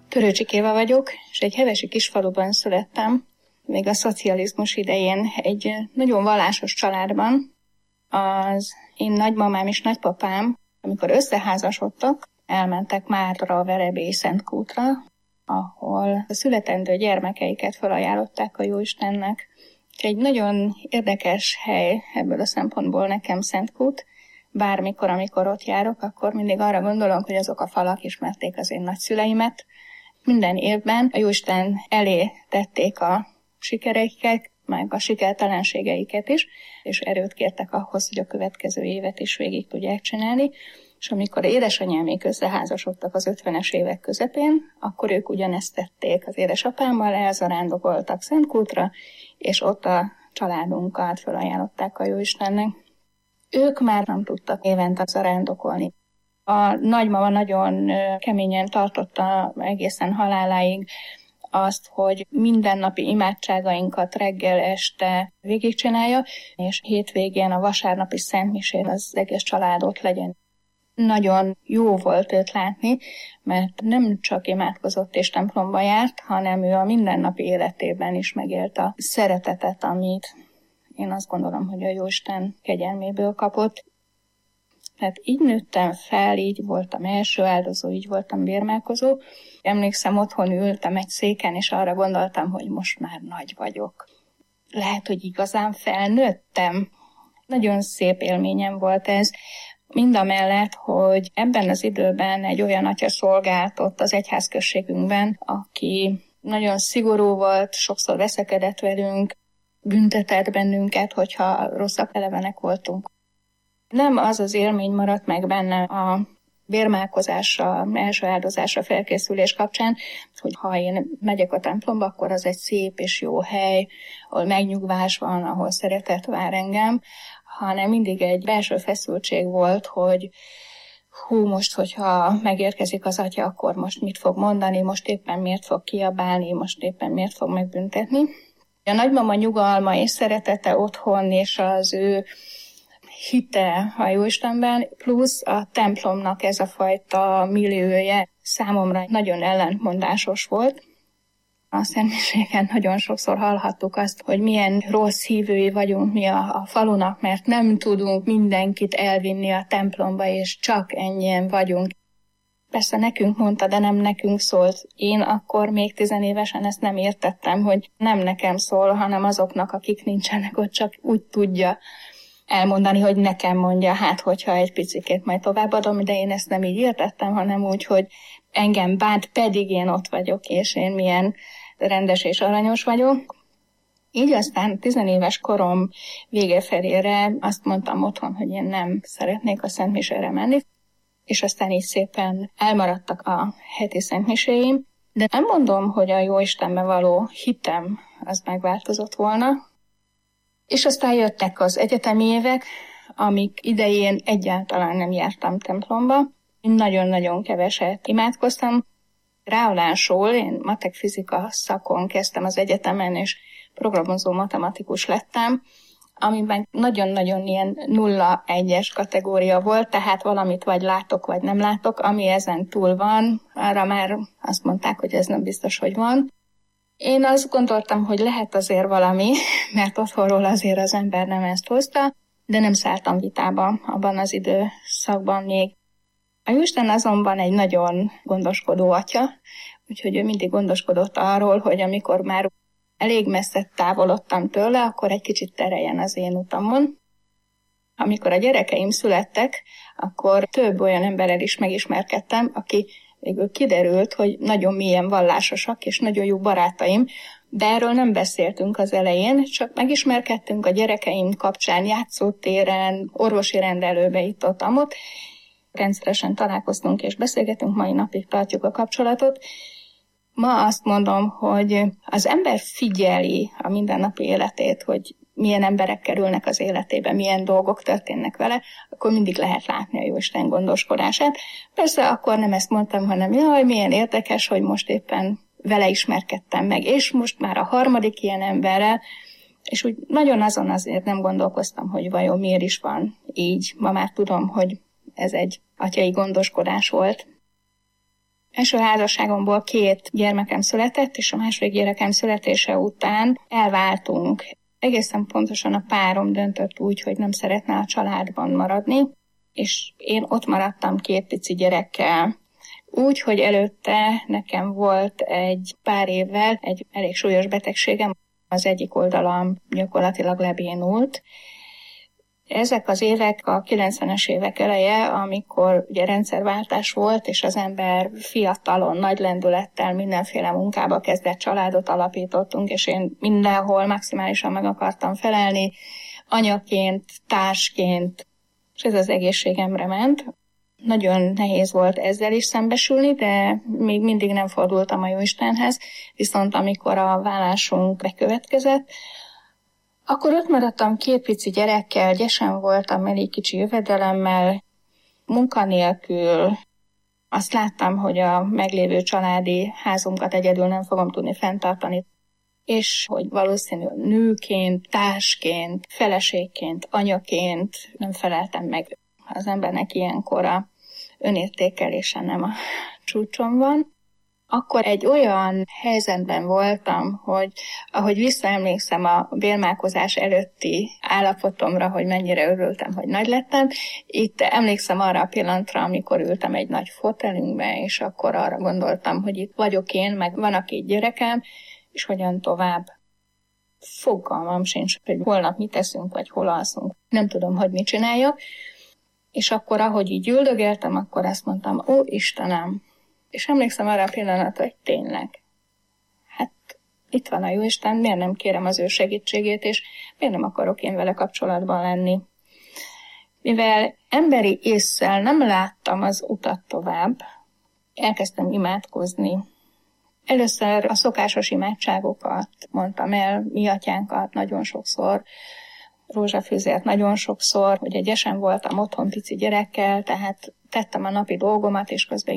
Törőcsik Éva vagyok, és egy hevesi kisfaluban születtem, még a szocializmus idején egy nagyon vallásos családban. Az én nagymamám és nagypapám, amikor összeházasodtak, elmentek Mártra, Verebély, Szentkútra, ahol a születendő gyermekeiket felajánlották a Jóistennek. Egy nagyon érdekes hely ebből a szempontból nekem Szentkút. Bármikor, amikor ott járok, akkor mindig arra gondolom, hogy azok a falak ismerték az én nagyszüleimet. Minden évben a Jóisten elé tették a sikereiket, meg a sikertelenségeiket is, és erőt kértek ahhoz, hogy a következő évet is végig tudják csinálni. És amikor édesanyámék összeházasodtak az 50-es évek közepén, akkor ők ugyanezt tették az édesapámmal, elzarándokoltak Szentkútra, és ott a családunkat felajánlották a Jóistennek. Ők már nem tudtak évente zarándokolni. A nagymama nagyon keményen tartotta egészen haláláig azt, hogy mindennapi imádságainkat reggel, este végigcsinálja, és hétvégén a vasárnapi szentmisén az egész család ott legyen. Nagyon jó volt őt látni, mert nem csak imádkozott és templomba járt, hanem ő a mindennapi életében is megélt a szeretetet, amit én azt gondolom, hogy a Jóisten kegyelméből kapott. Tehát így nőttem fel, így voltam első áldozó, így voltam bérmálkozó. Emlékszem, otthon ültem egy széken, és arra gondoltam, hogy most már nagy vagyok. Lehet, hogy igazán felnőttem. Nagyon szép élményem volt ez. Mindamellett, hogy ebben az időben egy olyan atya szolgált ott az egyházközségünkben, aki nagyon szigorú volt, sokszor veszekedett velünk, büntetett bennünket, hogyha rosszak elevenek voltunk. Nem az az élmény maradt meg bennem a bérmálkozásra, első áldozásra felkészülés kapcsán, hogy ha én megyek a templomba, akkor az egy szép és jó hely, ahol megnyugvás van, ahol szeretet vár engem, hanem mindig egy belső feszültség volt, hogy most, hogyha megérkezik az atya, akkor most mit fog mondani, most éppen miért fog kiabálni, most éppen miért fog megbüntetni. A nagymama nyugalma és szeretete otthon, és az ő hite a Jóistenben, plusz a templomnak ez a fajta milliója számomra nagyon ellentmondásos volt. A szentmiséken nagyon sokszor hallhattuk azt, hogy milyen rossz hívői vagyunk mi a falunak, mert nem tudunk mindenkit elvinni a templomba, és csak ennyien vagyunk. Persze nekünk mondta, de nem nekünk szólt. Én akkor még 10 évesen ezt nem értettem, hogy nem nekem szól, hanem azoknak, akik nincsenek ott, csak úgy tudja elmondani, hogy nekem mondja, hát hogyha egy picikét majd továbbadom, de én ezt nem így értettem, hanem úgy, hogy engem bánt, pedig én ott vagyok, és én milyen rendes és aranyos vagyok. Így aztán 10 éves korom vége felére azt mondtam otthon, hogy én nem szeretnék a szentmisére menni, és aztán így szépen elmaradtak a heti szentmiséim, de nem mondom, hogy a Jóistenben való hitem az megváltozott volna. És aztán jöttek az egyetemi évek, amik idején egyáltalán nem jártam templomba. Én nagyon-nagyon keveset imádkoztam. Ráadásul én matek-fizika szakon kezdtem az egyetemen, és programozó matematikus lettem, amiben nagyon-nagyon ilyen 0-1-es kategória volt, tehát valamit vagy látok, vagy nem látok, ami ezen túl van, arra már azt mondták, hogy ez nem biztos, hogy van. Én azt gondoltam, hogy lehet azért valami, mert otthonról azért az ember nem ezt hozta, de nem szálltam vitába abban az időszakban még. A Jóisten azonban egy nagyon gondoskodó atya, úgyhogy ő mindig gondoskodott arról, hogy amikor már elég messze távolodtam tőle, akkor egy kicsit tereljen az én utamon. Amikor a gyerekeim születtek, akkor több olyan emberrel is megismerkedtem, aki végül kiderült, hogy nagyon mélyen vallásosak és nagyon jó barátaim, de erről nem beszéltünk az elején, csak megismerkedtünk a gyerekeim kapcsán, játszótéren, orvosi rendelőbe itt-ott. Rendszeresen találkoztunk és beszélgetünk, mai napig tartjuk a kapcsolatot. Ma azt mondom, hogy az ember figyeli a mindennapi életét, hogy milyen emberek kerülnek az életébe, milyen dolgok történnek vele, akkor mindig lehet látni a Jóisten gondoskodását. Persze akkor nem ezt mondtam, hanem jaj, milyen érdekes, hogy most éppen vele ismerkedtem meg, és most már a harmadik ilyen emberrel, és úgy nagyon azon azért nem gondolkoztam, hogy vajon miért is van így. Ma már tudom, hogy ez egy atyai gondoskodás volt. Első házasságomból 2 gyermekem született, és a második gyerekem születése után elváltunk. Egészen pontosan a párom döntött úgy, hogy nem szeretne a családban maradni, és én ott maradtam 2 pici gyerekkel. Úgy, hogy előtte nekem volt egy pár évvel egy elég súlyos betegségem, az egyik oldalam gyakorlatilag lebénult. Ezek az évek a 90-es évek eleje, amikor ugye rendszerváltás volt, és az ember fiatalon, nagy lendülettel mindenféle munkába kezdett, családot alapítottunk, és én mindenhol maximálisan meg akartam felelni, anyaként, társként, és ez az egészségemre ment. Nagyon nehéz volt ezzel is szembesülni, de még mindig nem fordultam a Jóistenhez, viszont amikor a válásunk bekövetkezett, akkor ott maradtam 2 pici gyerekkel, gyesen voltam, elég kicsi jövedelemmel, munkanélkül. Azt láttam, hogy a meglévő családi házunkat egyedül nem fogom tudni fenntartani, és hogy valószínű nőként, társként, feleségként, anyaként nem feleltem meg. Az embernek ilyenkor a önértékelése nem a csúcson van. Akkor egy olyan helyzetben voltam, hogy ahogy visszaemlékszem a bélmálkozás előtti állapotomra, hogy mennyire örültem, hogy nagy lettem, itt emlékszem arra a pillanatra, amikor ültem egy nagy fotelünkbe, és akkor arra gondoltam, hogy itt vagyok én, meg van a 2 gyerekem, és hogyan tovább. Fogalmam sincs, hogy holnap mit teszünk, vagy hol alszunk. Nem tudom, hogy mit csináljak. És akkor, ahogy így üldögéltem, akkor azt mondtam, ó Istenem, és emlékszem arra a pillanatra, hogy tényleg, hát itt van a Jóisten, miért nem kérem az ő segítségét, és miért nem akarok én vele kapcsolatban lenni. Mivel emberi ésszel nem láttam az utat tovább, elkezdtem imádkozni. Először a szokásos imádságokat mondtam el, mi atyánkat nagyon sokszor, rózsafűzért nagyon sokszor, hogy egyesen voltam otthon pici gyerekkel, tehát tettem a napi dolgomat, és közben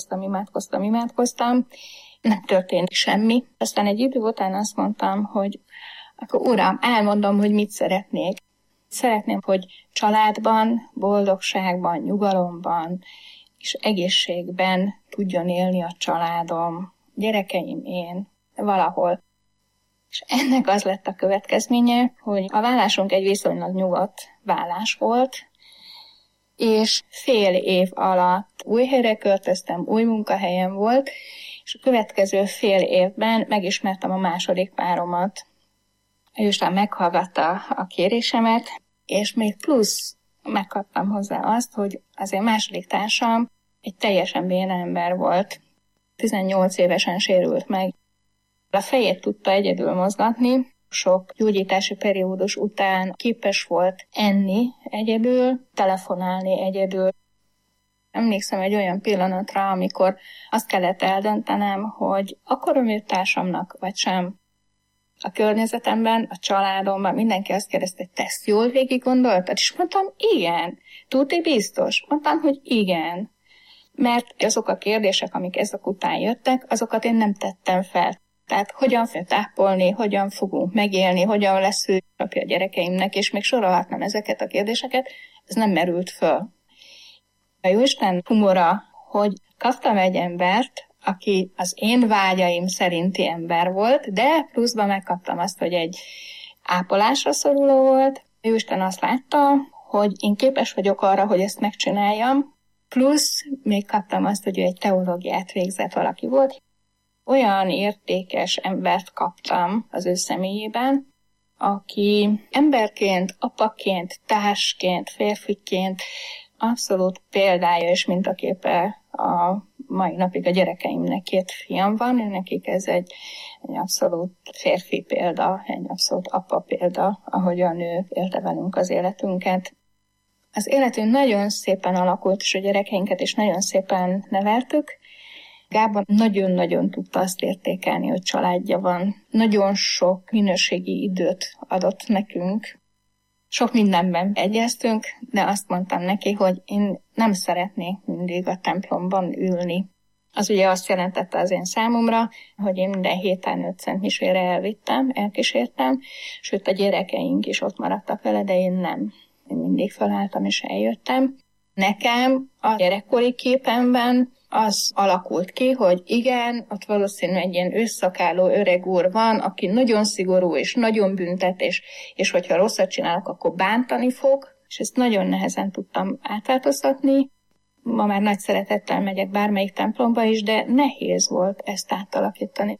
imádkoztam. Nem történt semmi. Aztán egy idő után azt mondtam, hogy akkor Uram, elmondom, hogy mit szeretnék. Szeretném, hogy családban, boldogságban, nyugalomban és egészségben tudjon élni a családom, gyerekeim, én, valahol. És ennek az lett a következménye, hogy a válásunk egy viszonylag nyugodt válás volt, és fél év alatt új helyre költöztem, új munkahelyem volt, és a következő fél évben megismertem a második páromat. Ő is meghallgatta a kérésemet, és még plusz megkaptam hozzá azt, hogy az én második társam egy teljesen béna ember volt. 18 évesen sérült meg. A fejét tudta egyedül mozgatni, sok gyógyítási periódus után képes volt enni egyedül, telefonálni egyedül. Emlékszem egy olyan pillanatra, amikor azt kellett eldöntenem, hogy akarom őt társamnak, vagy sem. A környezetemben, a családomban mindenki azt kérdezte, hogy te ezt jól végig gondoltad? És mondtam, igen. Tudni biztos? Mondtam, hogy igen. Mert azok a kérdések, amik ezek után jöttek, azokat én nem tettem fel. Tehát hogyan fogunk tápolni, hogyan fogunk megélni, hogyan lesz ő apja a gyerekeimnek, és még sorolhatnám ezeket a kérdéseket, ez nem merült föl. A Jóisten humora, hogy kaptam egy embert, aki az én vágyaim szerinti ember volt, de pluszban megkaptam azt, hogy egy ápolásra szoruló volt. A Jóisten azt látta, hogy én képes vagyok arra, hogy ezt megcsináljam, plusz még kaptam azt, hogy ő egy teológiát végzett valaki volt. Olyan értékes embert kaptam az ő személyében, aki emberként, apaként, társként, férfiként abszolút példája és mintaképe a mai napig a gyerekeimnek. 2 fiam van, nekik ez egy abszolút férfi példa, egy abszolút apa példa, ahogyan ő élte velünk az életünket. Az életünk nagyon szépen alakult, és a gyerekeinket is nagyon szépen neveltük. Gábor nagyon-nagyon tudta azt értékelni, hogy családja van. Nagyon sok minőségi időt adott nekünk. Sok mindenben egyeztünk, de azt mondtam neki, hogy én nem szeretnék mindig a templomban ülni. Az ugye azt jelentette az én számomra, hogy én minden héten 5 szentmisére elkísértem, sőt a gyerekeink is ott maradtak vele, de én nem. Én mindig felálltam és eljöttem. Nekem a gyerekkori képemben az alakult ki, hogy igen, ott valószínűleg egy ilyen ősszakáló öreg úr van, aki nagyon szigorú és nagyon büntet, és hogyha rosszat csinálok, akkor bántani fog, és ezt nagyon nehezen tudtam átváltoztatni. Ma már nagy szeretettel megyek bármelyik templomba is, de nehéz volt ezt átalakítani.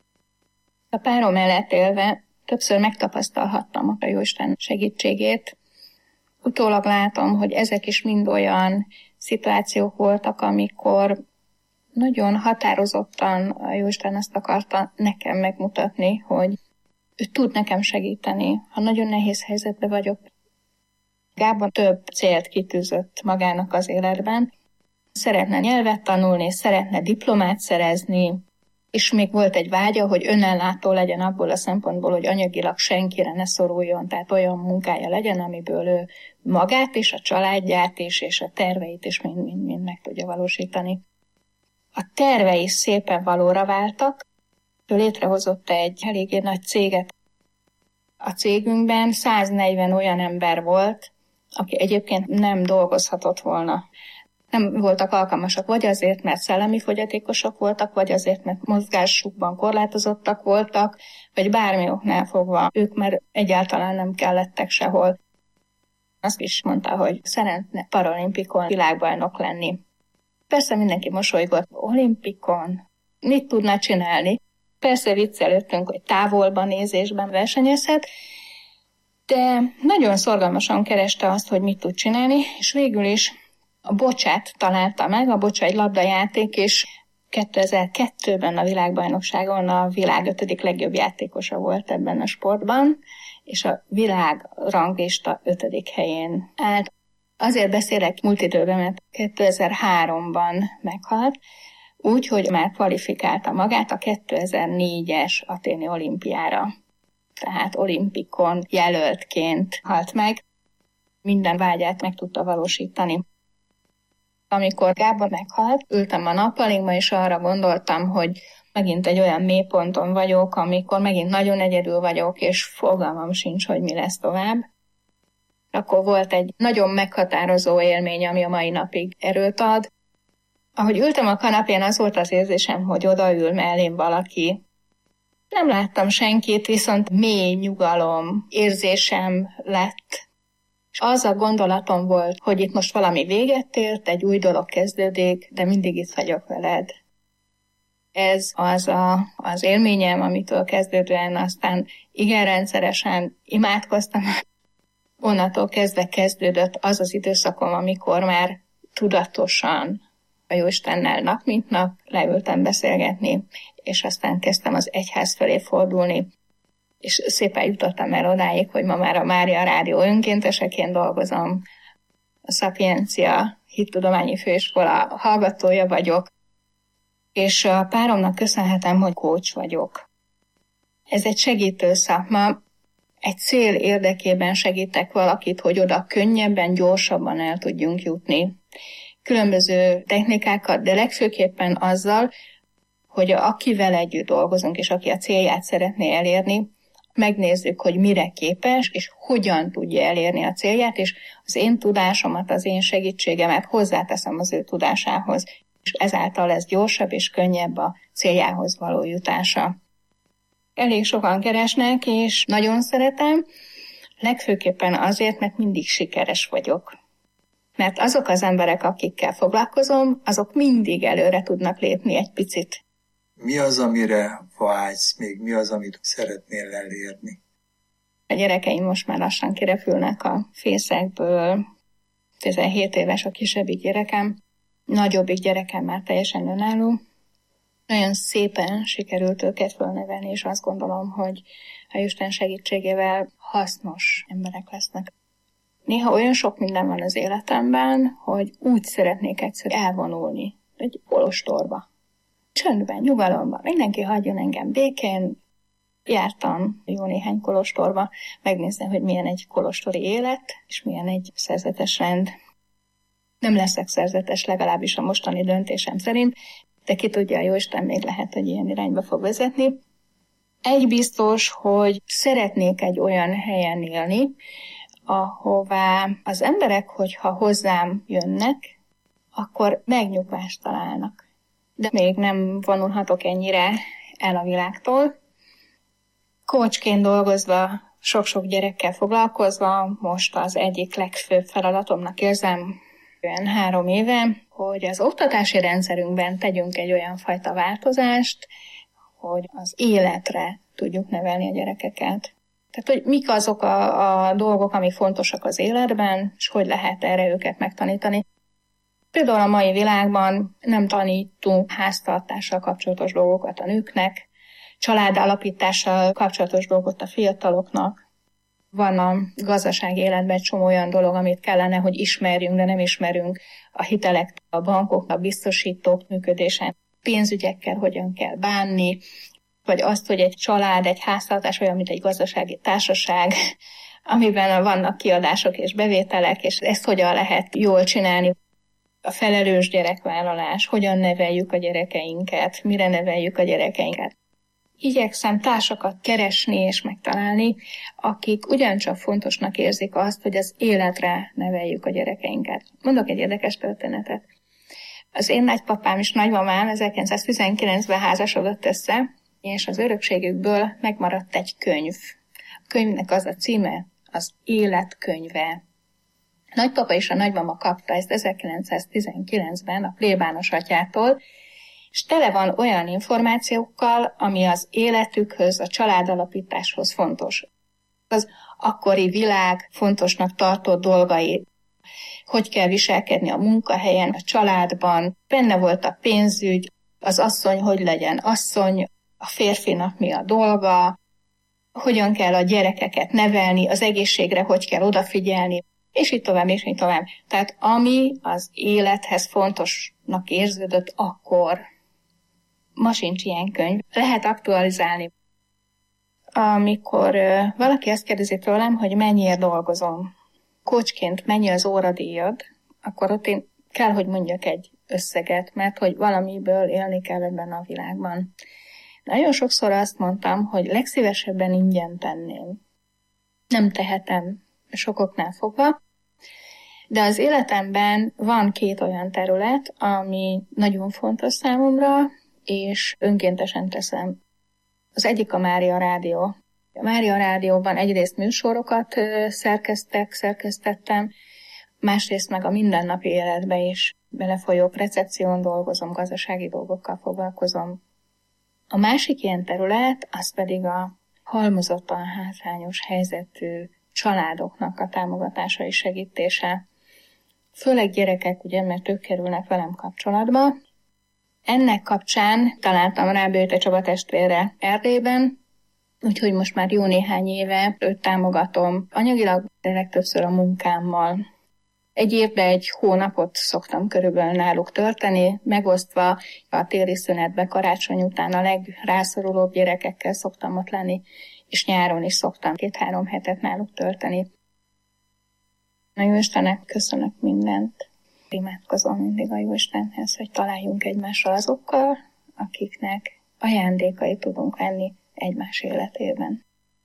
A párom mellett élve többször megtapasztalhattam a Jóisten segítségét. Utólag látom, hogy ezek is mind olyan szituációk voltak, amikor nagyon határozottan a Jóisten azt akarta nekem megmutatni, hogy ő tud nekem segíteni, ha nagyon nehéz helyzetben vagyok. Gábor több célt kitűzött magának az életben. Szeretne nyelvet tanulni, szeretne diplomát szerezni, és még volt egy vágya, hogy önellátó legyen abból a szempontból, hogy anyagilag senkire ne szoruljon, tehát olyan munkája legyen, amiből ő magát és a családját is, és a terveit is mind meg tudja valósítani. A tervei szépen valóra váltak, ő létrehozott egy eléggé nagy céget. A cégünkben 140 olyan ember volt, aki egyébként nem dolgozhatott volna. Nem voltak alkalmasak, vagy azért, mert szellemi fogyatékosok voltak, vagy azért, mert mozgásukban korlátozottak voltak, vagy bármi oknál fogva ők már egyáltalán nem kellettek sehol. Azt is mondta, hogy szeretne paralimpikon világbajnok lenni. Persze mindenki mosolygott, olimpikon, mit tudna csinálni? Persze viccelődtünk, hogy távolban nézésben versenyezhet, de nagyon szorgalmasan kereste azt, hogy mit tud csinálni, és végül is a bocsát találta meg, a bocsa egy labdajáték, és 2002-ben a világbajnokságon a világ 5. legjobb játékosa volt ebben a sportban, és a világ ranglista 5. helyén állt. Azért beszélek múlt időben, mert 2003-ban meghalt, úgy, hogy már kvalifikálta magát a 2004-es aténi olimpiára. Tehát olimpikon jelöltként halt meg, minden vágyát meg tudta valósítani. Amikor Gábor meghalt, ültem a nappalinkba, és arra gondoltam, hogy megint egy olyan mélyponton vagyok, amikor megint nagyon egyedül vagyok, és fogalmam sincs, hogy mi lesz tovább. Akkor volt egy nagyon meghatározó élmény, ami a mai napig erőt ad. Ahogy ültem a kanapén, az volt az érzésem, hogy odaül mellém valaki. Nem láttam senkit, viszont mély nyugalom érzésem lett. És az a gondolatom volt, hogy itt most valami véget ért, egy új dolog kezdődik, de mindig itt vagyok veled. Ez az élményem, amitől kezdődően aztán igen rendszeresen imádkoztam. Onnantól kezdve kezdődött az az időszakom, amikor már tudatosan a Jóistennel nap mint nap leültem beszélgetni, és aztán kezdtem az egyház felé fordulni, és szépen jutottam el odáig, hogy ma már a Mária Rádió önkénteseként dolgozom, a Szapiencia Hittudományi Főiskola hallgatója vagyok, és a páromnak köszönhetem, hogy coach vagyok. Ez egy segítő szakma, egy cél érdekében segítek valakit, hogy oda könnyebben, gyorsabban el tudjunk jutni. Különböző technikákat, de legfőképpen azzal, hogy akivel együtt dolgozunk, és aki a célját szeretné elérni, megnézzük, hogy mire képes, és hogyan tudja elérni a célját, és az én tudásomat, az én segítségemet hozzáteszem az ő tudásához, és ezáltal lesz gyorsabb és könnyebb a céljához való jutása. Elég sokan keresnek, és nagyon szeretem, legfőképpen azért, mert mindig sikeres vagyok. Mert azok az emberek, akikkel foglalkozom, azok mindig előre tudnak lépni egy picit. Mi az, amire vágysz még? Mi az, amit szeretnél elérni? A gyerekeim most már lassan kirepülnek a fészekből. 17 éves a kisebbik gyerekem. Nagyobbik gyerekem már teljesen önálló. Nagyon szépen sikerült őket fölnevelni, és azt gondolom, hogy a Isten segítségével hasznos emberek lesznek. Néha olyan sok minden van az életemben, hogy úgy szeretnék egyszer elvonulni egy kolostorba. Csöndben, nyugalomban, mindenki hagyjon engem békén. Jártam jó néhány kolostorba, megnézni, hogy milyen egy kolostori élet, és milyen egy szerzetes rend. Nem leszek szerzetes, legalábbis a mostani döntésem szerint, de ki tudja, a Jóisten még lehet, hogy ilyen irányba fog vezetni. Egy biztos, hogy szeretnék egy olyan helyen élni, ahová az emberek, hogyha hozzám jönnek, akkor megnyugvást találnak. De még nem vonulhatok ennyire el a világtól. Coachként dolgozva, sok-sok gyerekkel foglalkozva, most az egyik legfőbb feladatomnak érzem olyan 3 éve, hogy az oktatási rendszerünkben tegyünk egy olyan fajta változást, hogy az életre tudjuk nevelni a gyerekeket. Tehát, hogy mik azok a dolgok, amik fontosak az életben, és hogy lehet erre őket megtanítani. Például a mai világban nem tanítunk háztartással kapcsolatos dolgokat a nőknek, családalapítással kapcsolatos dolgot a fiataloknak. Van a gazdasági életben egy csomó olyan dolog, amit kellene, hogy ismerjünk, de nem ismerünk. A hitelek, a bankok, a biztosítók működésen, pénzügyekkel hogyan kell bánni, vagy azt, hogy egy család, egy háztartás olyan, mint egy gazdasági társaság, amiben vannak kiadások és bevételek, és ezt hogyan lehet jól csinálni. A felelős gyerekvállalás, hogyan neveljük a gyerekeinket, mire neveljük a gyerekeinket. Igyekszem társakat keresni és megtalálni, akik ugyancsak fontosnak érzik azt, hogy az életre neveljük a gyerekeinket. Mondok egy érdekes történetet. Az én nagypapám és nagymamám 1919-ben házasodott össze, és az örökségükből megmaradt egy könyv. A könyvnek az a címe, az Életkönyve. A nagypapa és a nagymama kapta ezt 1919-ben a plébános atyától, és tele van olyan információkkal, ami az életükhöz, a családalapításhoz fontos. Az akkori világ fontosnak tartott dolgai, hogy kell viselkedni a munkahelyen, a családban, benne volt a pénzügy, az asszony hogy legyen asszony, a férfinak mi a dolga, hogyan kell a gyerekeket nevelni, az egészségre hogy kell odafigyelni, és így tovább, és így tovább. Tehát ami az élethez fontosnak érződött akkor, ma sincs ilyen könyv. Lehet aktualizálni. Amikor valaki azt kérdezi tőlem, hogy mennyiért dolgozom, coachként mennyi az óradíjad, akkor ott én kell, hogy mondjak egy összeget, mert hogy valamiből élni kell ebben a világban. Nagyon sokszor azt mondtam, hogy legszívesebben ingyen tenném. Nem tehetem sokoknál fogva, de az életemben van 2 olyan terület, ami nagyon fontos számomra, és önkéntesen teszem. Az egyik a Mária Rádió. A Mária Rádióban egyrészt műsorokat szerkesztettem, másrészt meg a mindennapi életbe is belefolyok, recepción dolgozom, gazdasági dolgokkal foglalkozom. A másik ilyen terület, az pedig a halmozottan hátrányos helyzetű családoknak a támogatása és segítése. Főleg gyerekek, ugye, mert ők kerülnek velem kapcsolatba. Ennek kapcsán találtam rá Bőte Csaba testvérre Erdélyben, úgyhogy most már jó néhány éve őt támogatom anyagilag, de legtöbbször a munkámmal. Egy évben 1 hónapot szoktam körülbelül náluk tölteni, megosztva a téli szünetbe, karácsony után a legrászorulóbb gyerekekkel szoktam ott lenni, és nyáron is szoktam 2-3 hetet náluk tölteni. A Jóistennek köszönök mindent. Imádkozom mindig a Jóistenhez, hogy találjunk egymással azokkal, akiknek ajándékai tudunk venni egymás életében.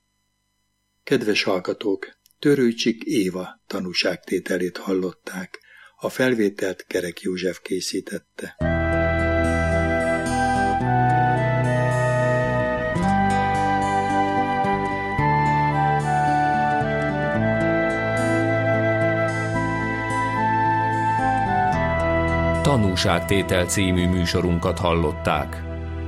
Kedves hallgatók! Törőcsik Éva tanúságtételét hallották. A felvételt Kerek József készítette. Tanúságtétel című műsorunkat hallották.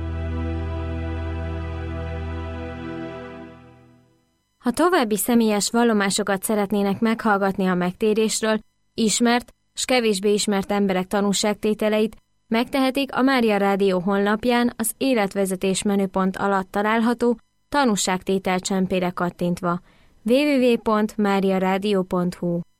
Ha további személyes vallomásokat szeretnének meghallgatni a megtérésről, ismert s kevésbé ismert emberek tanúságtételeit, megtehetik a Mária Rádió honlapján az életvezetés menüpont alatt található tanúságtétel csempére kattintva. www.mariaradio.hu